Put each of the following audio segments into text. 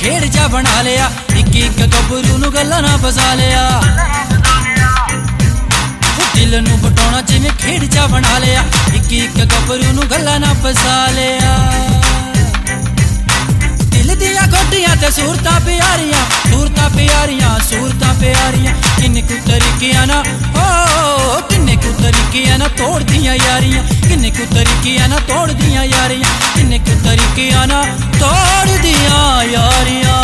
खेड़ जा बना लिया, इक इक गबरू नू गल्लां ना फसा लिया। दिल नू बटाउणा जिवें खेड़ जा बना लिया, इक इक गबरू नू गल्लां ना फसा लिया। दिल दियां गोटियां ते सूरतां प्यारियां, सूरतां प्यारियां, सूरतां प्यारियां। किन्ने कु तरीकियां ना ओ किन्ने कु तरीकियां ना तोड़ दियां यारियां, किन्ने कु तरीकियां ना तोड़ दियां यारियां, किन्ने कु तरीकियां ना तोड़ दियां यारियां।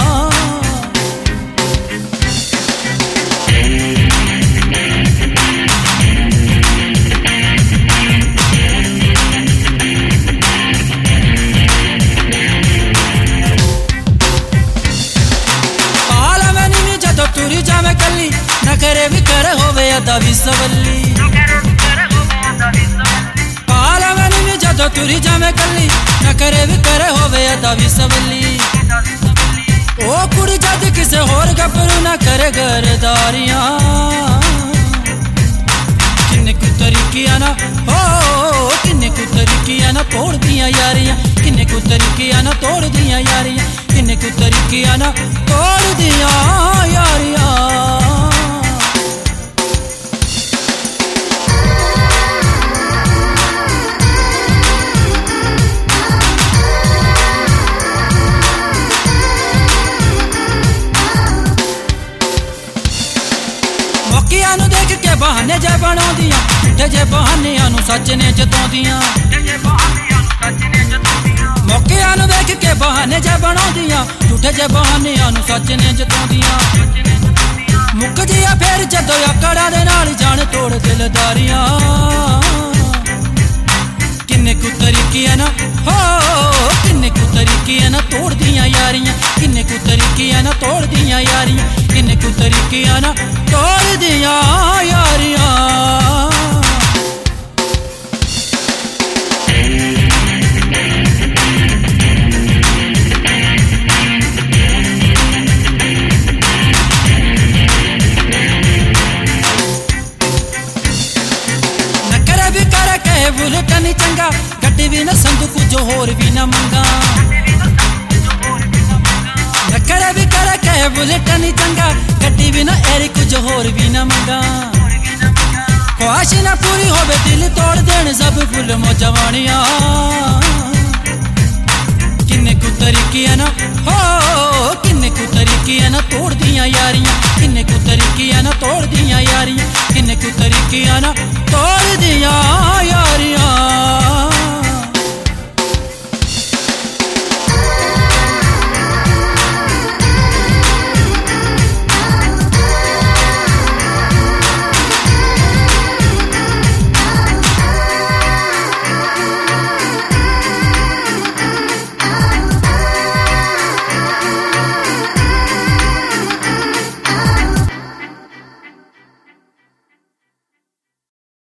तुरी जावे कली न करे भी कर होवे अदा भी सवली। पाला मनी में जदों तुरी जावे कली न करे भी कर होवे अदा भी सवली। ओ कुड़ी जद किसे होर गबरू न करे गरदारियां, किन्ने कु तरीकियां ना ओ किन्ने कु तरीकियां ना तोड़ दियां यारियां, किन्ने कु तरीकियां ना तोड़ दियां यारियां, किन्ने कु तरीकियां ना तोड़ दियां यारियां। मौकियां नू देख के बहाने जे बनाउंदियां, झूठे जे बहानियां नू सच ने जताउंदियां। मौकियां नू देख के बहाने जे बनाउंदियां, झूठे जे बहानियां नू सच ने जताउंदियां। मुक जिया फेर जदों आकड़ा दे नाल जान तोड़ दिलदारियां, किन्ने कु तरीकियां ना हो किन्ने कु तरीकियां ना तोड़ दियां यारियां, किन्ने कु तरीकियां ना तोड़ दियां यारियां, किन्ने कु तरीकियां ना तोड़ दियां यारियां। बुलेट नहीं चंगा गड्डी भी ना संदू कुछ होर भी ना मंगा, नखरे भी करे कहे बुलेट नहीं चंगा गड्डी भी ना एरी कुछ होर भी ना मंगा। ख्वाहिश ना पूरी होवे दिल तोड़ देने सब फुल मौजवानियां, किन्ने कु तरीकियां ना हो किन्ने कु तरीकियां ना तोड़ दियां यारियां, किन्ने कु तरीकियां ना तोड़ दियां यारियां, किन्ने कु तरीकियां ना तोड़ दियां